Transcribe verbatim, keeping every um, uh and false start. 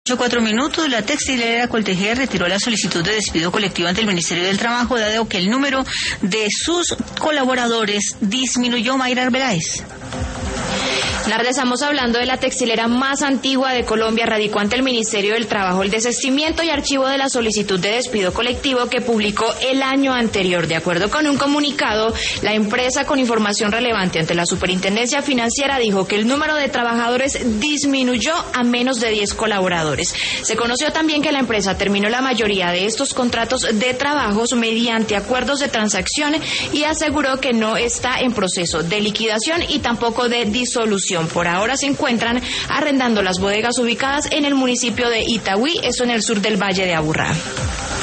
Cuatro minutos, la textilera Coltejer retiró la solicitud de despido colectivo ante el Ministerio del Trabajo, dado que el número de sus colaboradores disminuyó. Mayra Arbeláez. Narda, estamos hablando de la textilera más antigua de Colombia. Radicó ante el Ministerio del Trabajo el desistimiento y archivo de la solicitud de despido colectivo que publicó el año anterior. De acuerdo con un comunicado, la empresa, con información relevante ante la Superintendencia Financiera, dijo que el número de trabajadores disminuyó a menos de diez colaboradores. Se conoció también que la empresa terminó la mayoría de estos contratos de trabajos mediante acuerdos de transacción y aseguró que no está en proceso de liquidación y tampoco de disolución. Por ahora se encuentran arrendando las bodegas ubicadas en el municipio de Itagüí, eso en el sur del Valle de Aburrá.